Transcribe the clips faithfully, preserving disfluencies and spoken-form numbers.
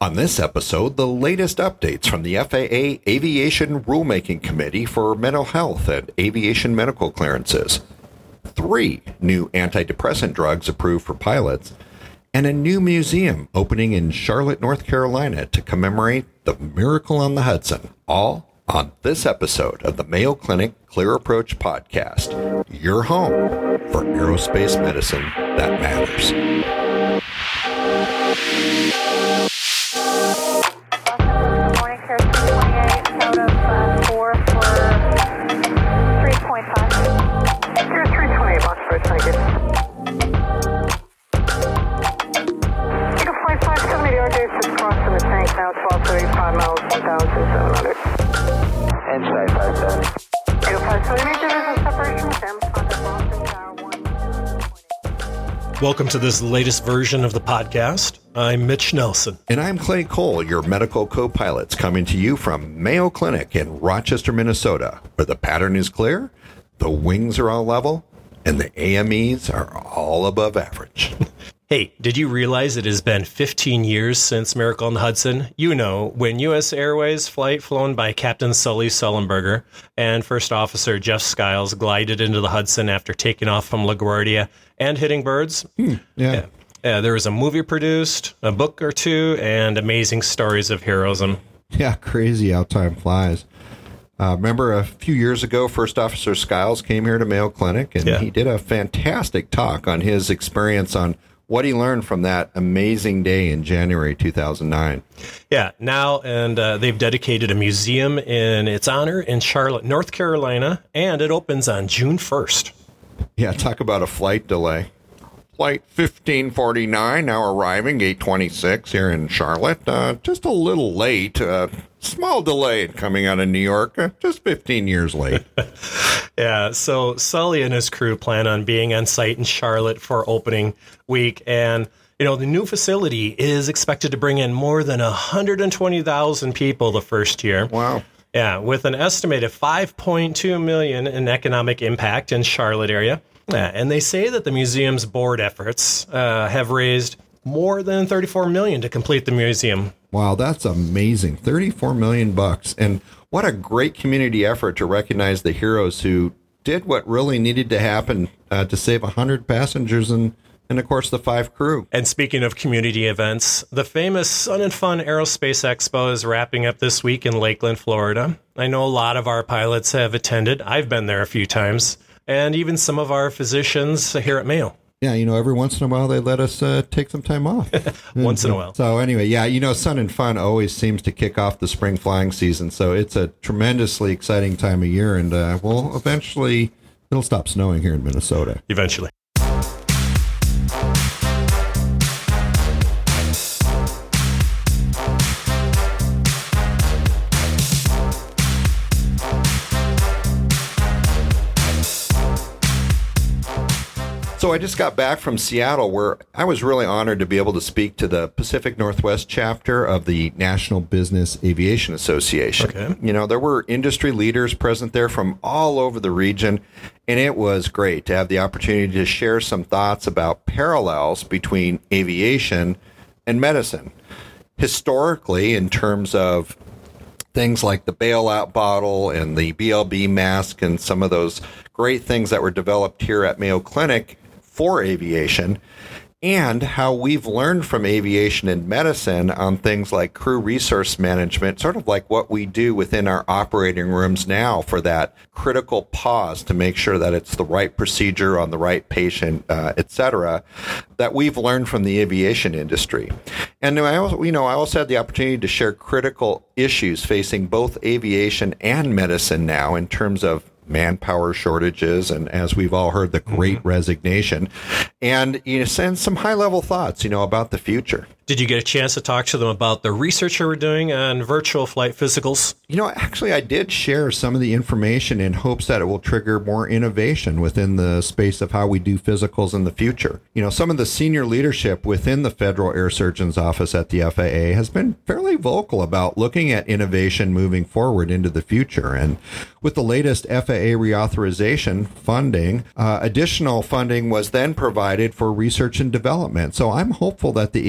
On this episode, the latest updates from the F A A Aviation Rulemaking Committee for Mental Health and Aviation Medical Clearances, three new antidepressant drugs approved for pilots, and a new museum opening in Charlotte, North Carolina to commemorate the Miracle on the Hudson, all on this episode of the Mayo Clinic Clear Approach Podcast, your home for aerospace medicine that matters. Welcome to this latest version of the podcast. I'm Mitch Nelson. And I'm Clay Cole, your medical co-pilots, coming to you from Mayo Clinic in Rochester, Minnesota, where the pattern is clear, the wings are all level, and the A M Es are all above average. Hey, did you realize it has been fifteen years since Miracle on the Hudson? You know, when U S Airways flight flown by Captain Sully Sullenberger and First Officer Jeff Skiles glided into the Hudson after taking off from LaGuardia and hitting birds. Hmm, yeah. yeah. Yeah, there was a movie produced, a book or two, and amazing stories of heroism. Yeah, crazy how time flies. Uh, remember a few years ago, First Officer Skiles came here to Mayo Clinic, and yeah. he did a fantastic talk on his experience on what he learned from that amazing day in January two thousand nine. Yeah, now, and uh, they've dedicated a museum in its honor in Charlotte, North Carolina, and it opens on June first. Yeah, talk about a flight delay. Flight fifteen forty-nine, now arriving, eight twenty-six here in Charlotte. Uh, just a little late. Uh, small delay coming out of New York. Uh, just fifteen years late. Yeah, so Sully and his crew plan on being on site in Charlotte for opening week. And, you know, the new facility is expected to bring in more than one hundred twenty thousand people the first year. Wow. Yeah, with an estimated five point two million dollars in economic impact in Charlotte area. Yeah, and they say that the museum's board efforts uh, have raised more than thirty-four million dollars to complete the museum. Wow, that's amazing. thirty-four million bucks. And what a great community effort to recognize the heroes who did what really needed to happen uh, to save one hundred passengers and, and, of course, the five crew. And speaking of community events, the famous Sun and Fun Aerospace Expo is wrapping up this week in Lakeland, Florida. I know a lot of our pilots have attended. I've been there a few times. And even some of our physicians here at Mayo. Yeah, you know, every once in a while they let us uh, take some time off. Once in a while. So anyway, yeah, you know, Sun and Fun always seems to kick off the spring flying season. So it's a tremendously exciting time of year. And, uh, well, eventually it'll stop snowing here in Minnesota. Eventually. So I just got back from Seattle, where I was really honored to be able to speak to the Pacific Northwest chapter of the National Business Aviation Association. Okay. You know, there were industry leaders present there from all over the region, and it was great to have the opportunity to share some thoughts about parallels between aviation and medicine. Historically, in terms of things like the bailout bottle and the B L B mask and some of those great things that were developed here at Mayo Clinic for aviation, and how we've learned from aviation and medicine on things like crew resource management, sort of like what we do within our operating rooms now for that critical pause to make sure that it's the right procedure on the right patient, uh, et cetera, that we've learned from the aviation industry. And I also, you know, I also had the opportunity to share critical issues facing both aviation and medicine now in terms of manpower shortages, and as we've all heard, the great mm-hmm. resignation, and you know, send some high-level thoughts, you know, about the future. Did you get a chance to talk to them about the research you were doing on virtual flight physicals? You know, actually, I did share some of the information in hopes that it will trigger more innovation within the space of how we do physicals in the future. You know, some of the senior leadership within the Federal Air Surgeon's Office at the F A A has been fairly vocal about looking at innovation moving forward into the future. And with the latest F A A reauthorization funding, uh, additional funding was then provided for research and development. So I'm hopeful that the agent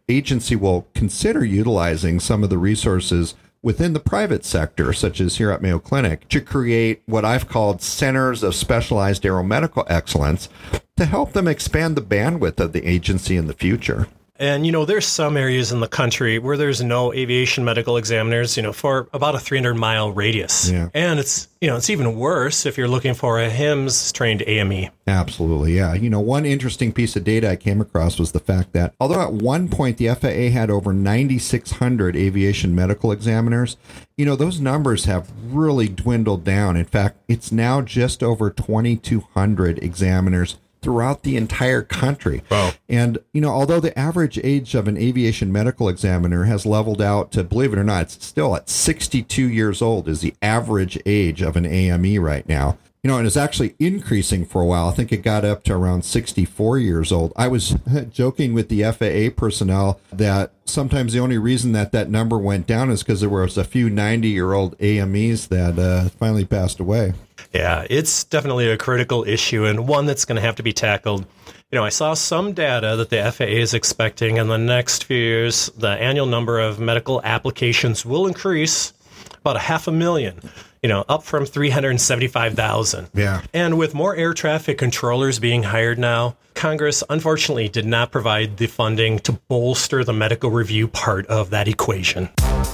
agency will consider utilizing some of the resources within the private sector, such as here at Mayo Clinic, to create what I've called centers of specialized aeromedical excellence to help them expand the bandwidth of the agency in the future. And, you know, there's some areas in the country where there's no aviation medical examiners, you know, for about a three hundred mile radius. Yeah. And it's, you know, it's even worse if you're looking for a H I M S trained A M E. Absolutely, yeah. You know, one interesting piece of data I came across was the fact that although at one point the F A A had over ninety-six hundred aviation medical examiners, you know, those numbers have really dwindled down. In fact, it's now just over twenty-two hundred examiners throughout the entire country. Wow. And, you know, although the average age of an aviation medical examiner has leveled out to, believe it or not, it's still at sixty-two years old is the average age of an A M E right now. You know, and it's actually increasing for a while. I think it got up to around sixty-four years old. I was joking with the F A A personnel that sometimes the only reason that that number went down is because there was a few ninety-year-old A M Es that uh, finally passed away. Yeah, it's definitely a critical issue and one that's going to have to be tackled. You know, I saw some data that the F A A is expecting in the next few years, the annual number of medical applications will increase about a half a million, you know, up from three hundred seventy-five thousand. Yeah. And with more air traffic controllers being hired now, Congress unfortunately did not provide the funding to bolster the medical review part of that equation.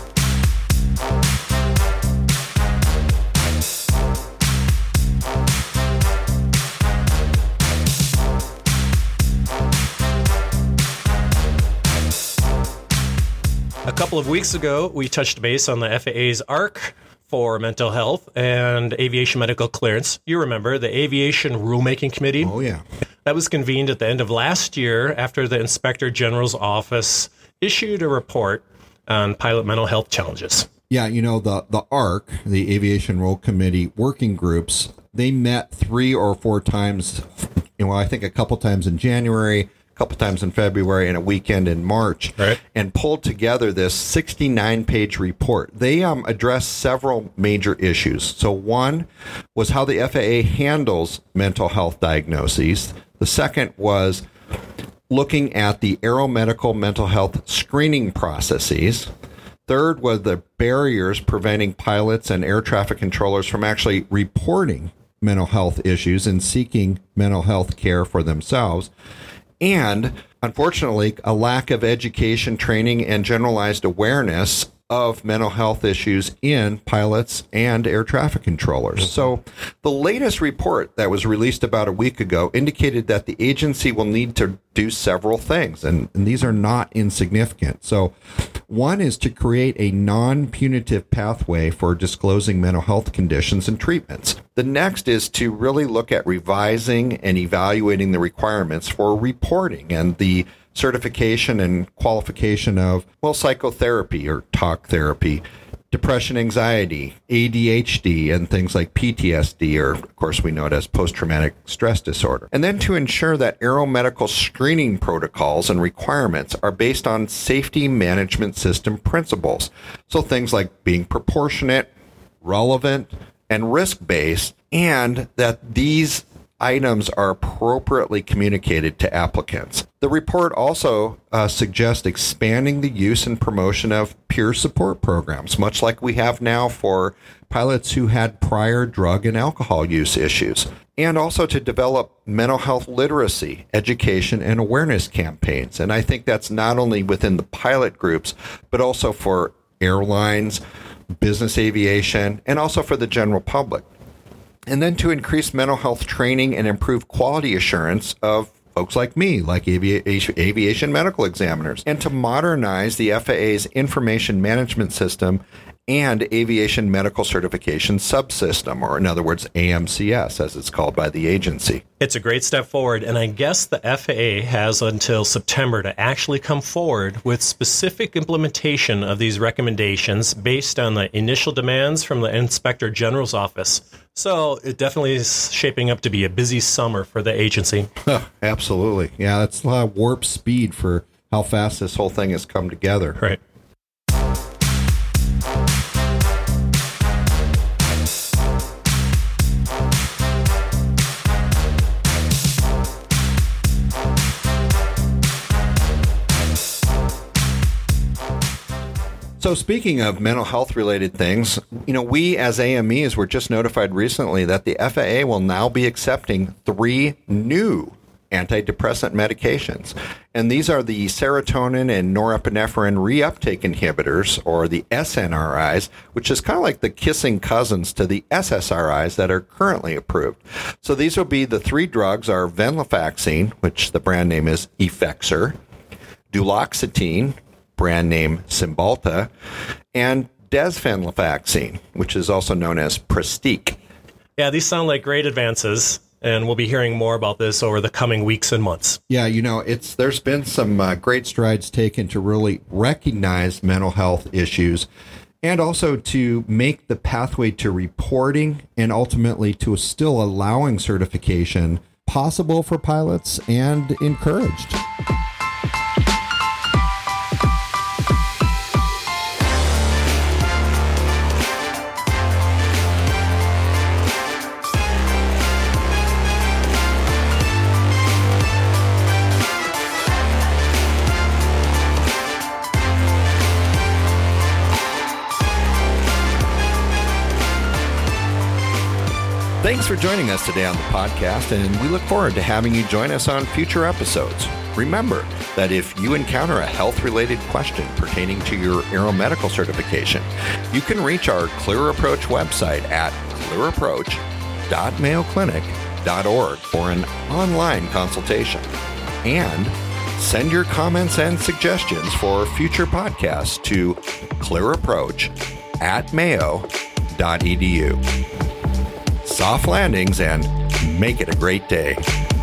A couple of weeks ago, we touched base on the F A A's A R C for mental health and aviation medical clearance. You remember the Aviation Rulemaking Committee? Oh, yeah. That was convened at the end of last year after the Inspector General's office issued a report on pilot mental health challenges. Yeah, you know, the, the A R C, the Aviation Rule Committee working groups, they met three or four times, you know, I think a couple times in January, couple times in February, and a weekend in March, right, and pulled together this sixty-nine page report. They um, addressed several major issues. So one was how the F A A handles mental health diagnoses. The second was looking at the aeromedical mental health screening processes. Third was the barriers preventing pilots and air traffic controllers from actually reporting mental health issues and seeking mental health care for themselves. And, unfortunately, a lack of education, training, and generalized awareness of mental health issues in pilots and air traffic controllers. Mm-hmm. So the latest report that was released about a week ago indicated that the agency will need to do several things, and, and these are not insignificant. So one is to create a non-punitive pathway for disclosing mental health conditions and treatments. The next is to really look at revising and evaluating the requirements for reporting and the certification and qualification of, well, psychotherapy or talk therapy, depression, anxiety, A D H D, and things like P T S D, or of course we know it as post-traumatic stress disorder. And then to ensure that aeromedical screening protocols and requirements are based on safety management system principles. So things like being proportionate, relevant, and risk-based, and that these items are appropriately communicated to applicants. The report also uh, suggests expanding the use and promotion of peer support programs, much like we have now for pilots who had prior drug and alcohol use issues, and also to develop mental health literacy, education, and awareness campaigns. And I think that's not only within the pilot groups, but also for airlines, business aviation, and also for the general public. And then to increase mental health training and improve quality assurance of folks like me, like aviation, aviation medical examiners, and to modernize the F A A's information management system and aviation medical certification subsystem, or in other words, A M C S, as it's called by the agency. It's a great step forward, and I guess the F A A has until September to actually come forward with specific implementation of these recommendations based on the initial demands from the Inspector General's office. So it definitely is shaping up to be a busy summer for the agency. Absolutely. Yeah, that's a lot of warp speed for how fast this whole thing has come together. Right. So speaking of mental health related things, you know, we as A M Es were just notified recently that the F A A will now be accepting three new antidepressant medications. And these are the serotonin and norepinephrine reuptake inhibitors, or the S N R Is, which is kind of like the kissing cousins to the S S R Is that are currently approved. So these will be the three drugs are venlafaxine, which the brand name is Effexor, duloxetine, brand name Cymbalta, and desvenlafaxine, which is also known as Pristiq. Yeah, these sound like great advances, and we'll be hearing more about this over the coming weeks and months. Yeah, you know, it's there's been some uh, great strides taken to really recognize mental health issues and also to make the pathway to reporting and ultimately to still allowing certification possible for pilots and encouraged. Thanks for joining us today on the podcast, and we look forward to having you join us on future episodes. Remember that if you encounter a health-related question pertaining to your aeromedical certification, you can reach our Clear Approach website at clear approach dot mayo clinic dot org for an online consultation. And send your comments and suggestions for future podcasts to clearapproach at mayo dot edu. Soft landings and make it a great day.